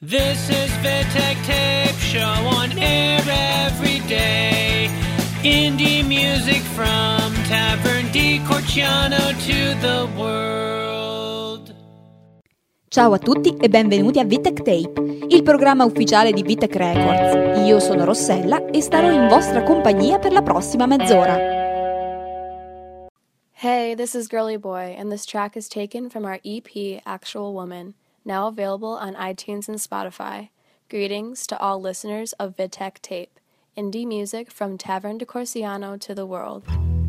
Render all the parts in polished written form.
This is Vitek Tape Show on air every day. Indie music from Tavern di Corciano to the world. Ciao a tutti e benvenuti a Vitek Tape, il programma ufficiale di Vitek Records. Io sono Rossella e starò in vostra compagnia per la prossima mezz'ora. Hey, this is Girly Boy, and this track is taken from our EP, Actual Woman, now available on iTunes and Spotify. Greetings to all listeners of Vitek Tape, indie music from Tavern di Corciano to the world.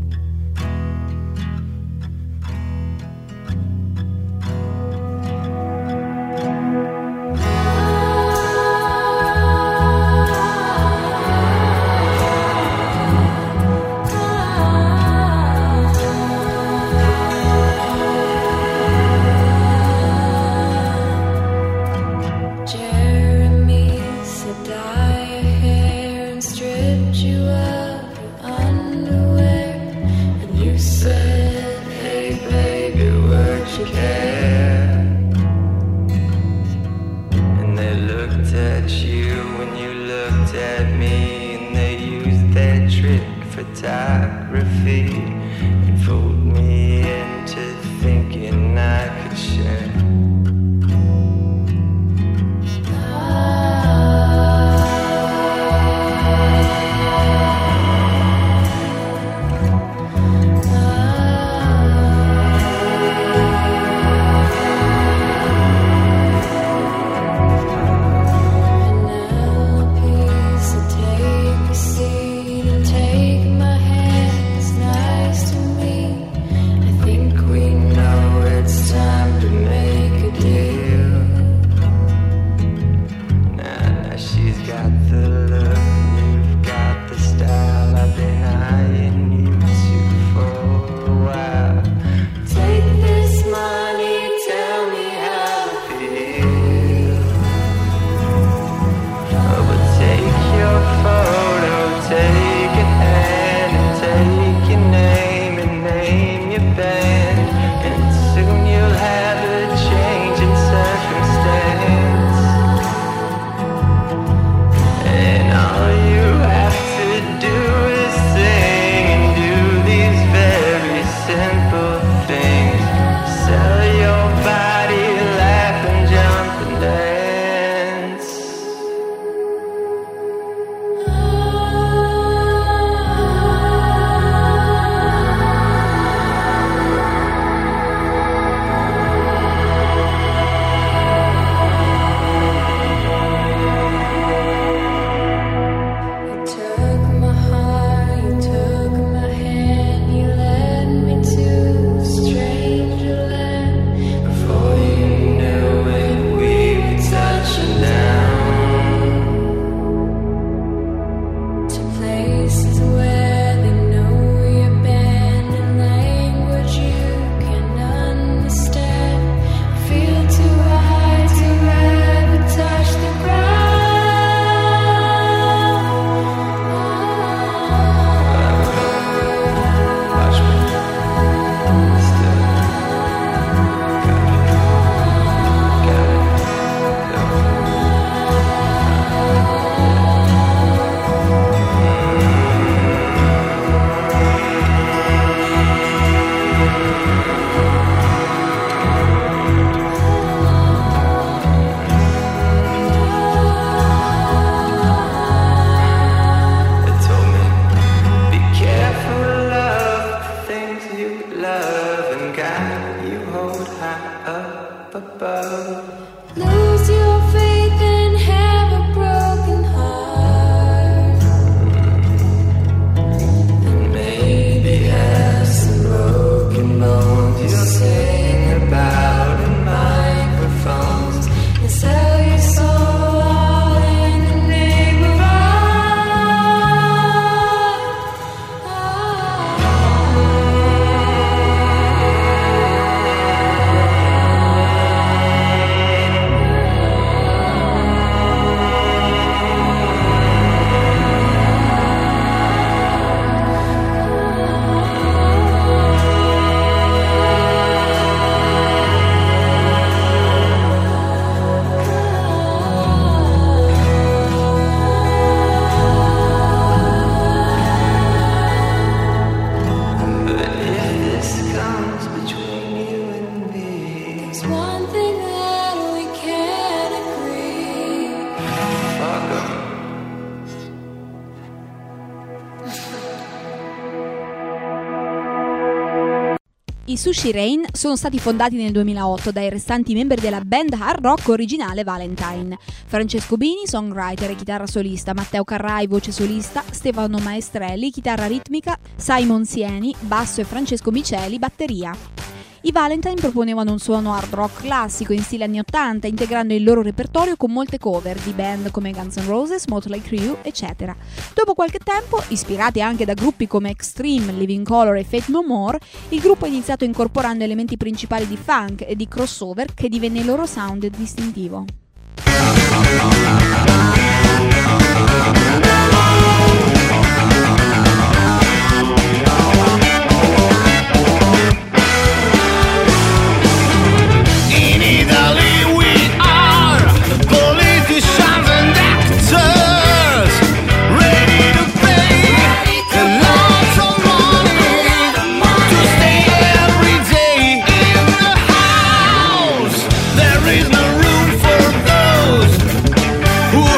Photography and fooled me into thinking I could share. Nice I Sushi Rain sono stati fondati nel 2008 dai restanti membri della band hard rock originale Valentine: Francesco Bini, songwriter e chitarra solista, Matteo Carrai, voce solista, Stefano Maestrelli, chitarra ritmica, Simon Sieni, basso e Francesco Miceli, batteria. I Valentine proponevano un suono hard rock classico in stile anni 80, integrando il loro repertorio con molte cover di band come Guns N' Roses, Motley Crue, eccetera. Dopo qualche tempo, ispirati anche da gruppi come Extreme, Living Colour e Faith No More, il gruppo ha iniziato incorporando elementi principali di funk e di crossover che divenne il loro sound distintivo. Who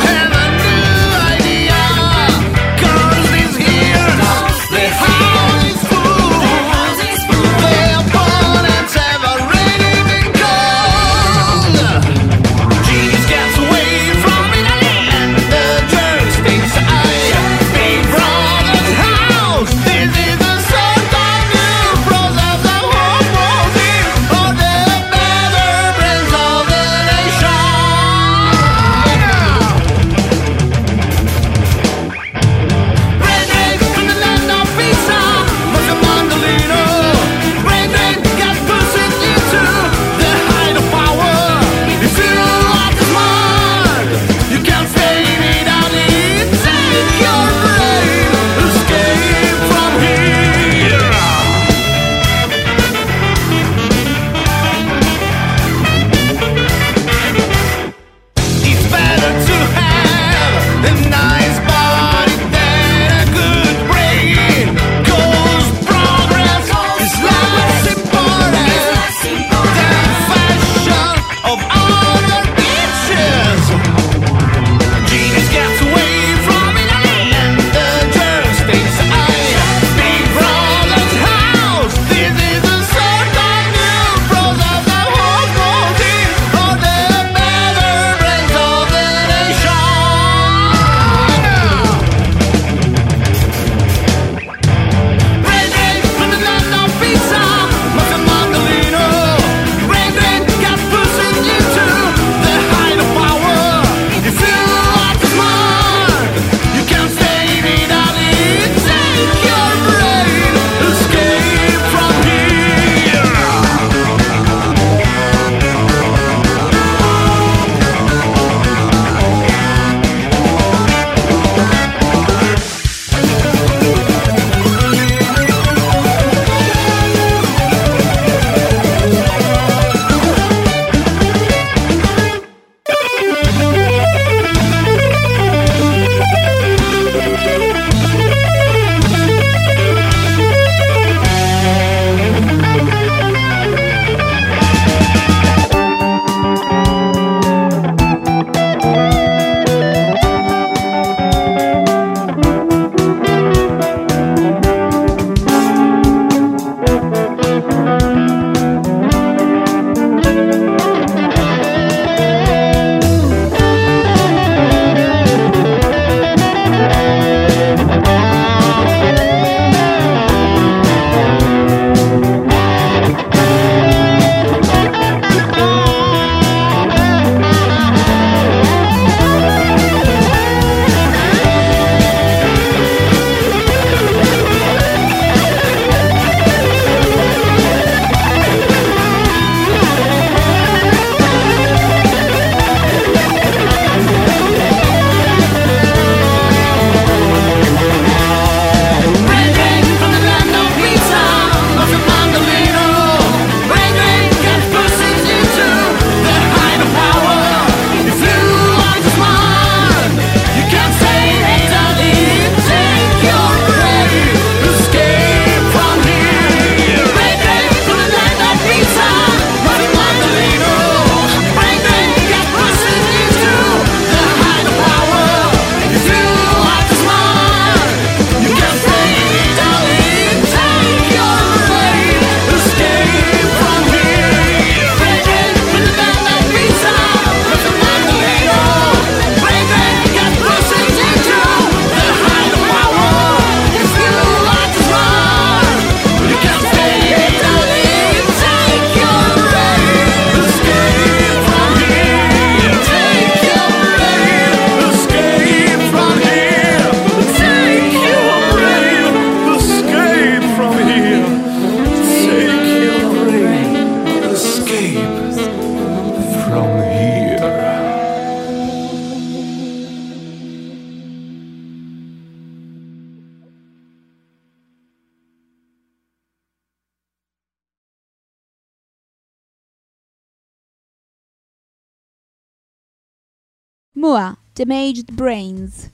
Mua, Damaged Brains.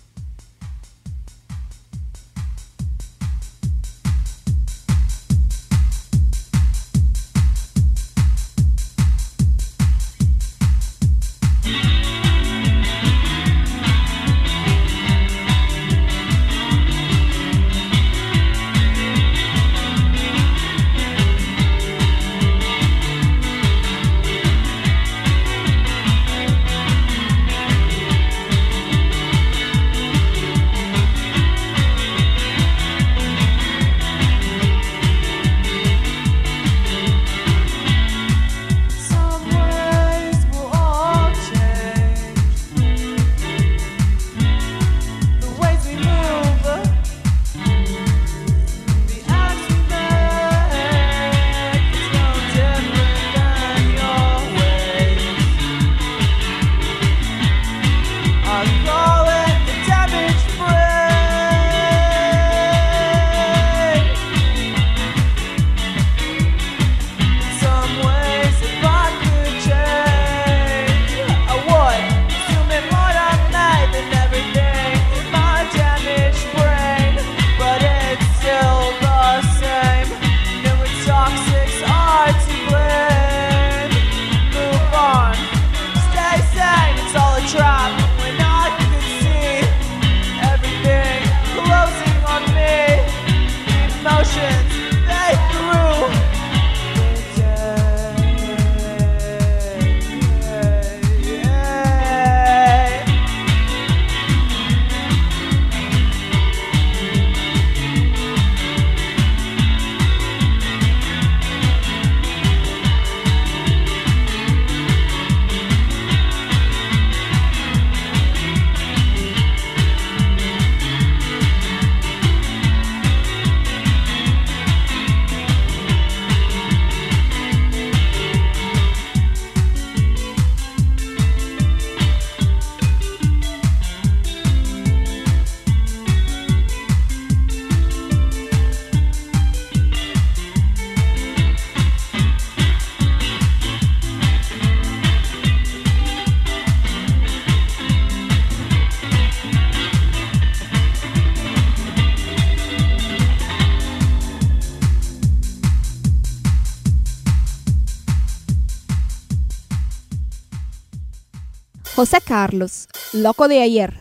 José Carlos, Loco de Ayer.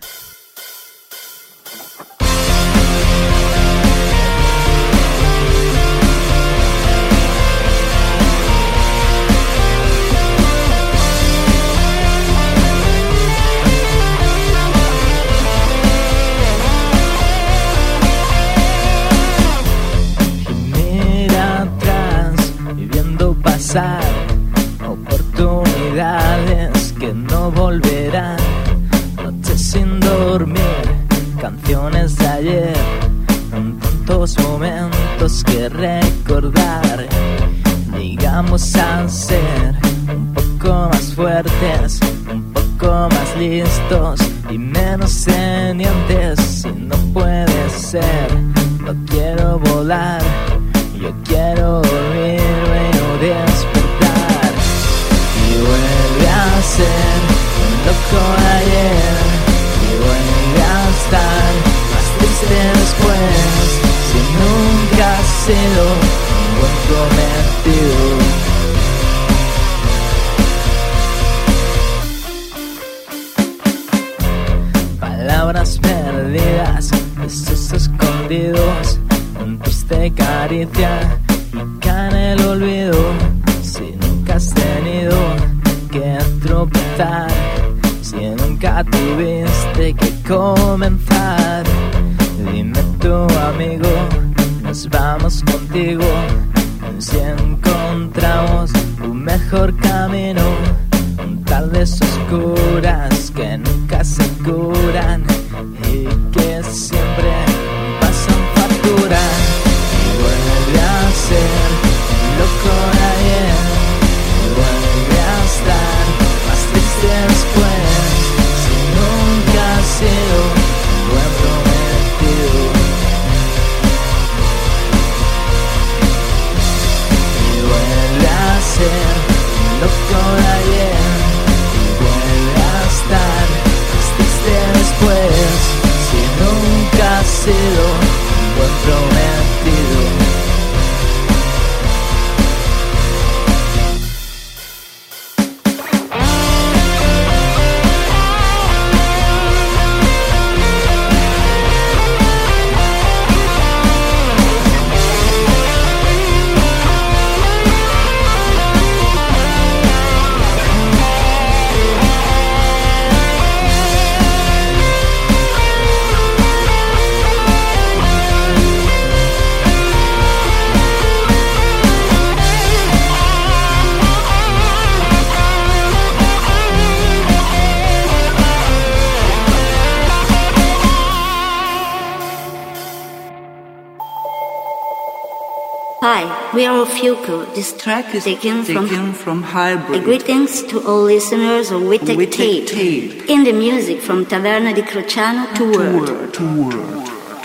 Mira atrás y viendo pasar oportunidades que no volverán. Noches sin dormir, canciones de ayer, tantos momentos que recordar. Llegamos a ser un poco más fuertes, un poco más listos y menos tenientes. Si no puede ser, no quiero volar, yo quiero dormirme o despertar. Y vuelve a ser un loco ayer, y vuelve a estar más triste después. Si nunca has sido un buen prometido. Palabras perdidas, besos escondidos, un triste caricia y caen en el olvido. Si nunca has tenido que tropezar, si nunca tuviste que comenzar, dime tu amigo, nos vamos contigo. Si encontramos un mejor camino, tardes oscuras que nunca se curan y que siempre pasan factura. Y vuelve a ser loco de ayer, y vuelve a estar más triste después. Si nunca ha sido un buen prometido. Y vuelve a ser loco de ayer, y vuelve a estar Hi, we are Fuku. This track is taken from Hybrid. Greetings to all listeners of Wittek Tape. In the music from Taverna di Crociano to World.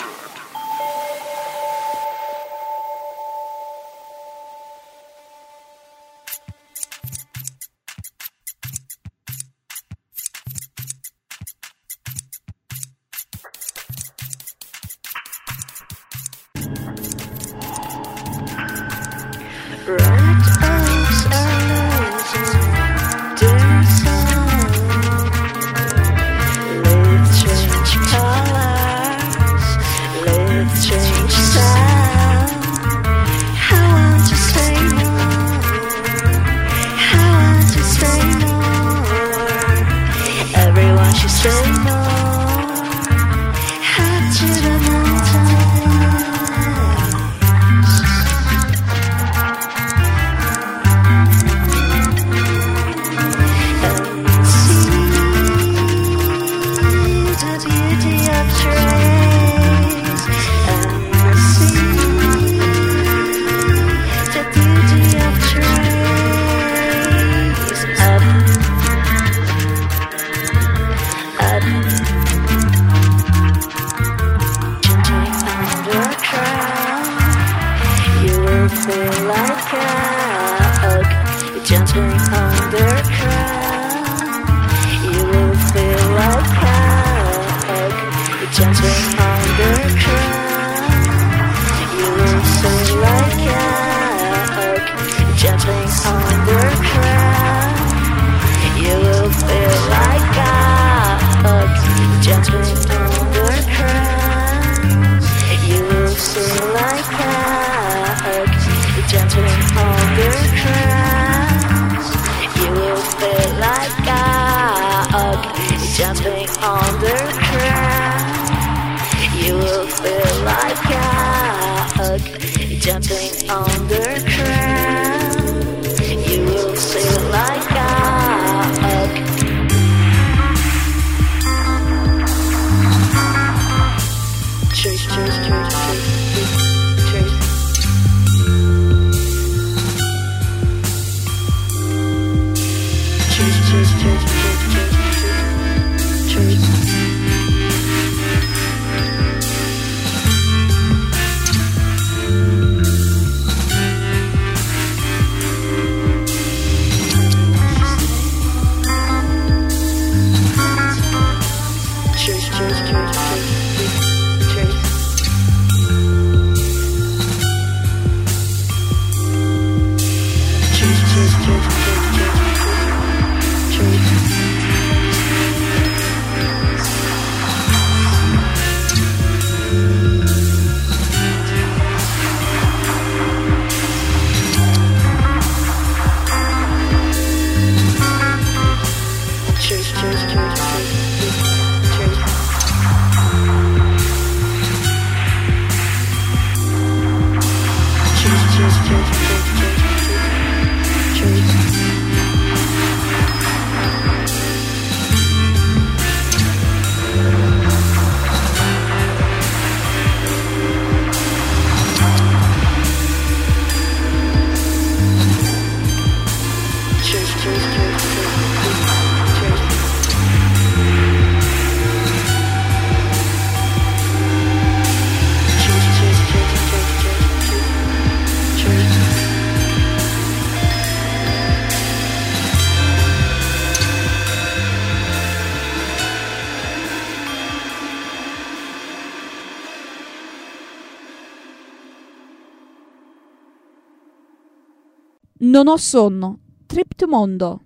Non ho sonno. Trip to Mondo.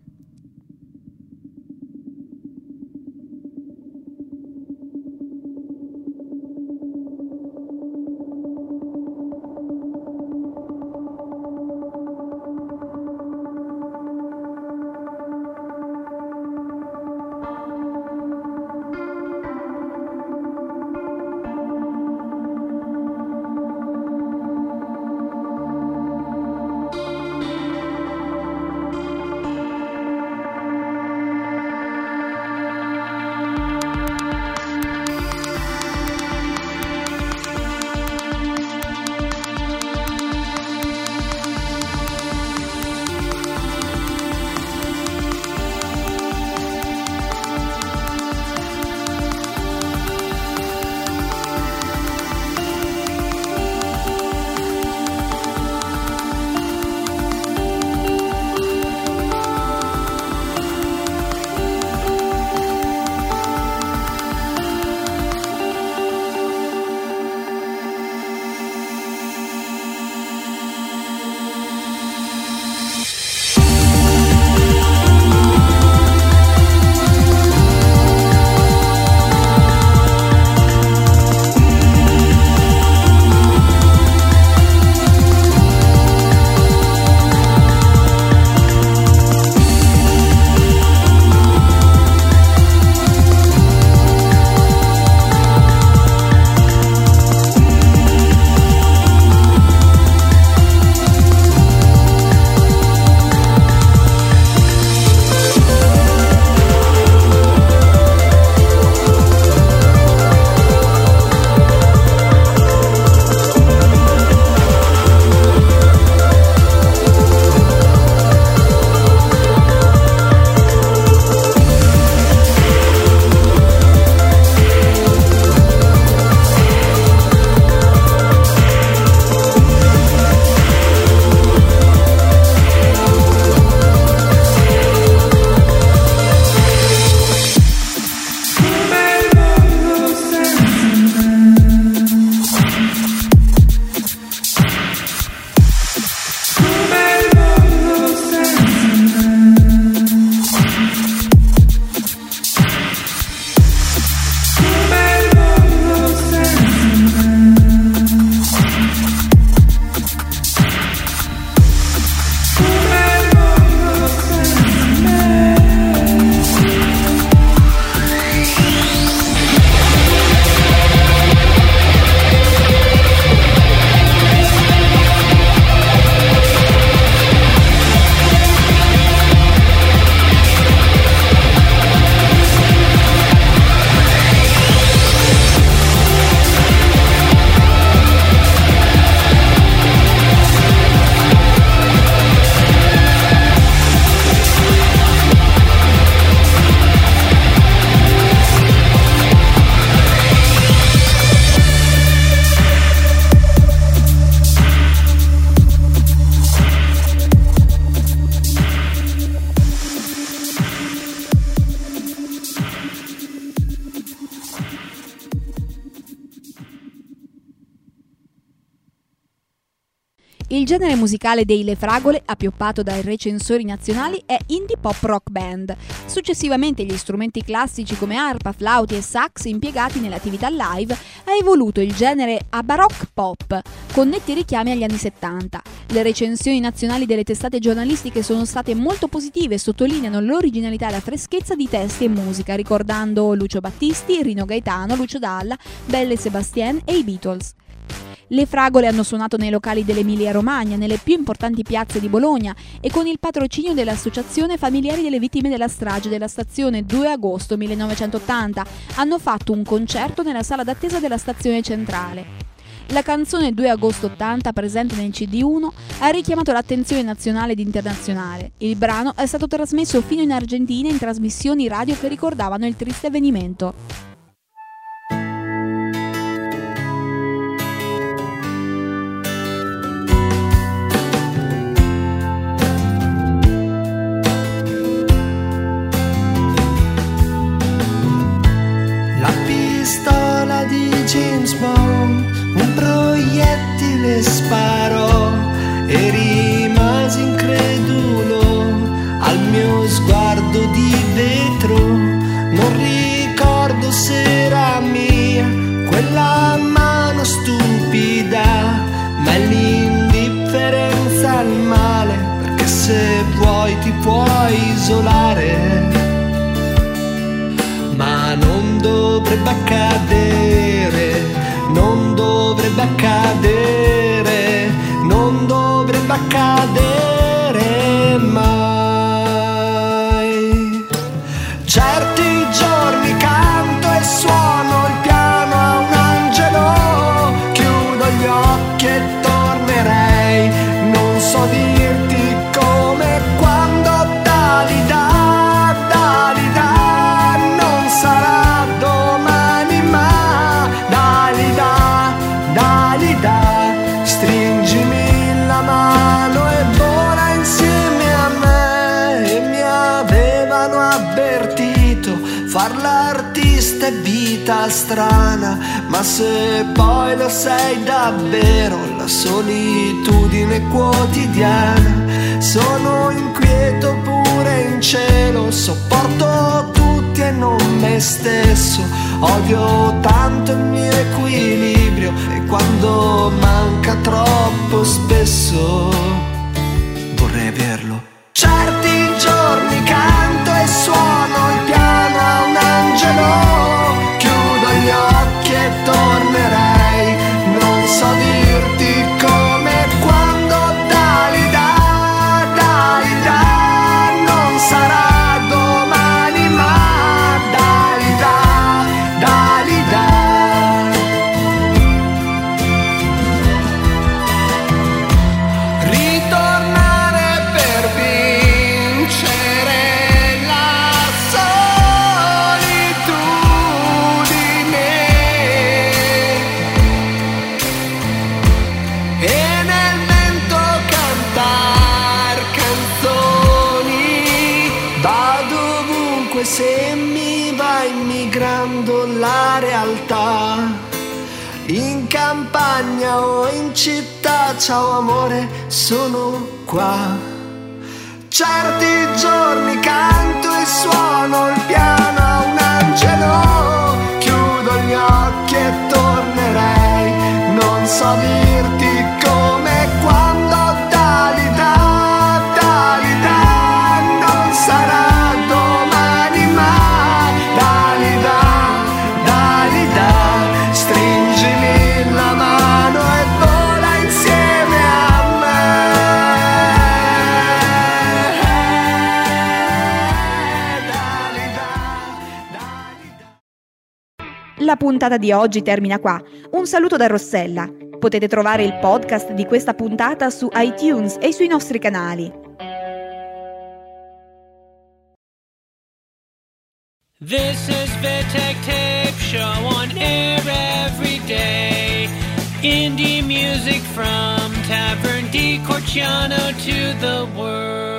Il genere musicale dei Le Fragole, appioppato dai recensori nazionali, è indie pop rock band. Successivamente gli strumenti classici come arpa, flauti e sax impiegati nell'attività live ha evoluto il genere a baroque pop, con netti richiami agli anni 70. Le recensioni nazionali delle testate giornalistiche sono state molto positive e sottolineano l'originalità e la freschezza di testi e musica, ricordando Lucio Battisti, Rino Gaetano, Lucio Dalla, Belle Sebastien e i Beatles. Le Fragole hanno suonato nei locali dell'Emilia-Romagna, nelle più importanti piazze di Bologna e con il patrocinio dell'Associazione Familiari delle Vittime della Strage della stazione 2 agosto 1980 hanno fatto un concerto nella sala d'attesa della stazione centrale. La canzone 2 agosto 80, presente nel CD1, ha richiamato l'attenzione nazionale ed internazionale. Il brano è stato trasmesso fino in Argentina in trasmissioni radio che ricordavano il triste avvenimento. Pistola di James Bond, un proiettile sparò e rimasi incredulo al mio sguardo di vetro. Non ricordo se era mia quella mano stupida, ma è l'indifferenza al male, perché se vuoi ti puoi isolare. Ma non dovrebbe accadere, non dovrebbe accadere, non dovrebbe accadere mai. Certi giorni canto e suono il piano a un angelo, chiudo gli occhi e tornerei, non so dirti come, quando, Dalida. Stringimi la mano e vola insieme a me. E mi avevano avvertito, far l'artista è vita strana, ma se poi lo sei davvero, la solitudine quotidiana. Sono inquieto pure in cielo, sopporto tutti e non me stesso. Odio tanto il mio equilibrio e quando manca troppo spesso vorrei averlo. Certi giorni canto e suono il piano a un angelo, chiudo gli occhi e tornerei, non so dirti come, quando, Dalida, Dalida, non sarà domani ma Dalida, Dalida. Ritornare per vincere la solitudine e nel vento cantar canzoni. Vado ovunque se mi va immigrando la realtà, in campagna o in città. Ciao amore, sono qua. Certi giorni canto e suono il piano a un angelo, chiudo gli occhi e tornerei, non so dirti come, quando, Dalida, Dalida, non sarà domani ma Dalida, Dalida. Stringimi la mano e vola insieme a me. Dalida, Dalida. La puntata di oggi termina qua. Un saluto da Rossella. Potete trovare il podcast di questa puntata su iTunes e sui nostri canali. This is VidTech Tape Show on air every day. Indie music from Tavern di Corciano to the world.